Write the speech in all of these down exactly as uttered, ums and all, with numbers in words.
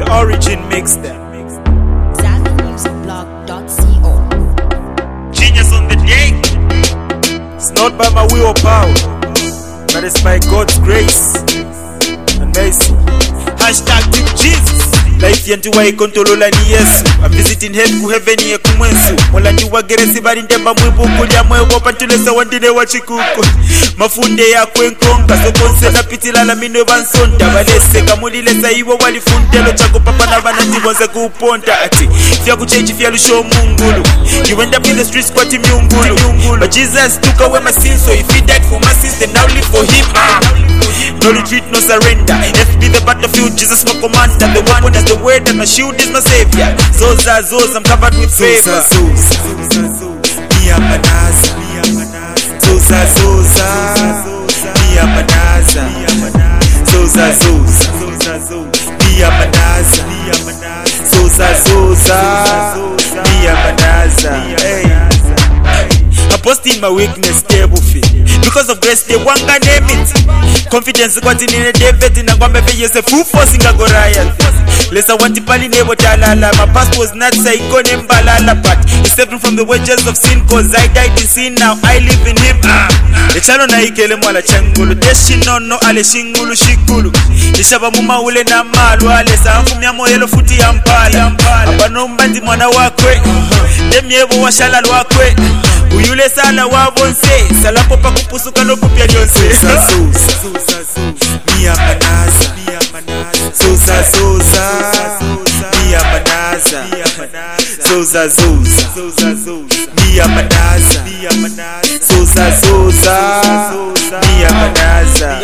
Origin makes them. Zambia Music Blog dot co. Genius on the day. It's not by my will or power, but it's by God's grace and mercy. Hashtag Team Jesus. Life yantu wa ikontolola ni Yesu. I'm visiting hell ku heaven ye kumwensu. Mola ndi wa geresi bari ndemba mwibu kulya mwewo pantulesa wandine wa chikuko. Mafunde ya kwenkonga so konse na pitilala mino bansonda. Balese kamulilesa iwo walifundelo chako papa na bana tibonze kuponta. Ati fya kuchechi fya lusho mungulu. You end up in the streets kwa timiungulu. But Jesus took away my sins, so if he died for my sins then now live for him. No retreat, no surrender. Let's be the battlefield, Jesus my commander. The weapon is the word and my shield is my savior. Zoza, Zoza, I'm covered with favor. Zoza, Zoza, Mia Manaza. Zoza, Zoza, Mia Manaza. Zoza, Zoza, Mia Manaza. Zoza, Zoza, Mia Manaza. Hey. I post in my weakness, table fit. Because of grace, they want to name it. Confidence, continue David in a Gwambe, yes, a full forcing a Goliath. Less I want to pali nebo talala. My past was not psycho name balala, but it's saved from the wages of sin, cause I died in sin, now I live in him. Ah, the channel na ikele mwala changulu. Deshi no no ale shingulu shikulu. Nishaba muma ule na malu ale sanfu miamo yelo futi yampala. Abano mbandi mwana wakwe. Demyevo washala wakwe. Uyule sala wabonse. Sala popa kupusuka no kupia lyonse. Zoza Zoza Mia Manaza. Zoza Zoza Mia Manaza. Zoza Zoza Mia Manaza. Zoza Zoza Mia Manaza.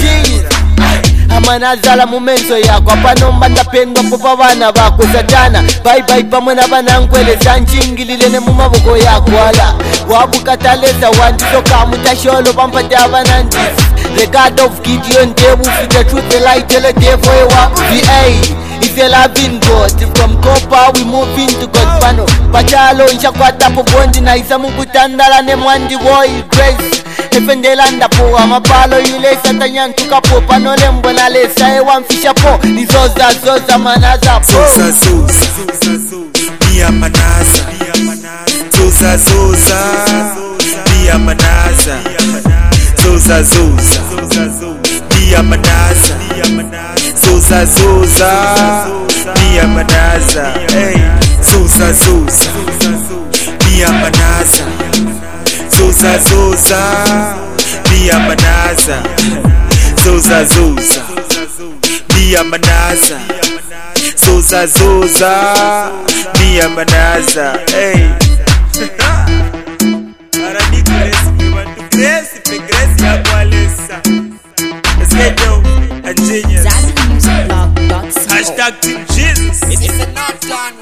Amanazala mumenzo yako apanomba ndapendwa popa bana bako satana bye bye pamwe na banankwele sanchingilile ne mumaboko yako ala wabukataleza wandizo kamutasholo pampata abanandi the God of Gideon devil with the truth the light tell the devil wa the a if you loving God from copper we move into God pano pachalo nchakwata po bondi na isamu kutandala ne mwandi boy grace Efendelanda po amapalo yule satanyan tukapo no lembo na lesa e wamfisha po ni zoza zoza manaza po Zoza Zoza Mia Manaza. Zoza Zoza Mia Manaza. Zoza Zoza Mia Manaza. Zoza Zoza Mia Manaza. Hey, Zoza Zoza Mia Manaza. Zoza Zoza Mia Manaza. Zoza Zoza Mia Manaza. Zoza Zoza Mia Manaza. Hey. Aranikulesi we want to grace pe grace ya kwalesa. Let's get down and genius. Zambia Music Blog dot co. Hashtag Team Jesus. It's a not done.